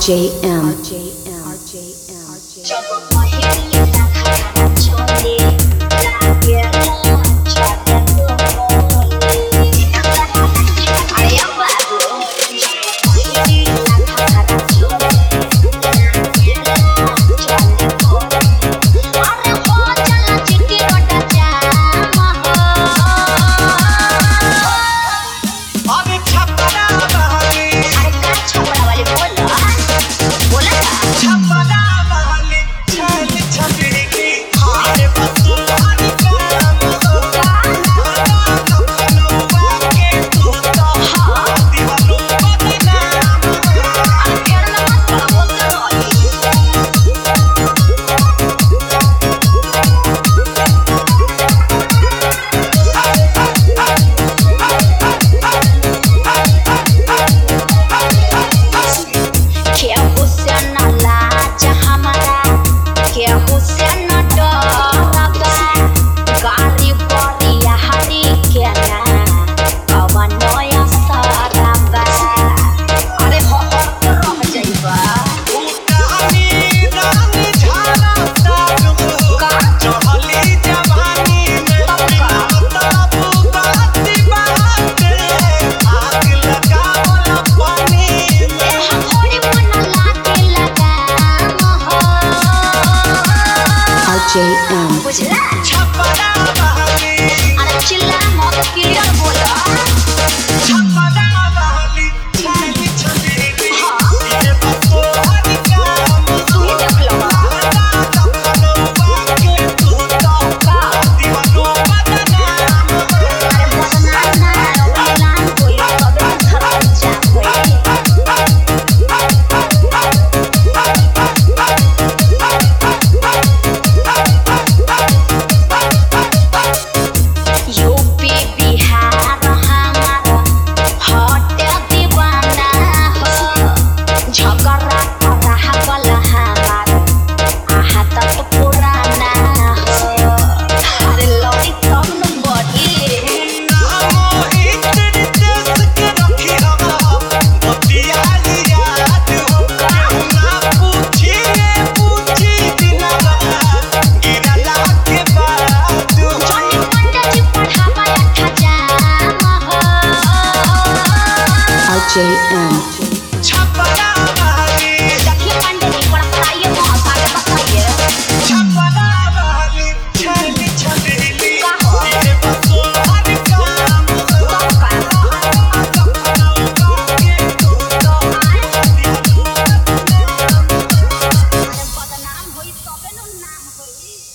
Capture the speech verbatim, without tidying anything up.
J M. J M. Chhapra बहली अरे चिल्ला मत क्लियर बोलो छपरा बहली छली छली ये बतो हर काम तू ही देख लो के तू तो का दीवानो बदनाम अरे बदनाम ना बदनाम कोई कबे खराब जा कोई J M. छपरा बहली देखिए पंडित जी बड़ा बताइए बहुत आगे बताइए छपरा बहली छली छली ये बतो हर काम तू का के तू तो दीवानो बदनाम अरे बदनाम होई तबे न नाम होई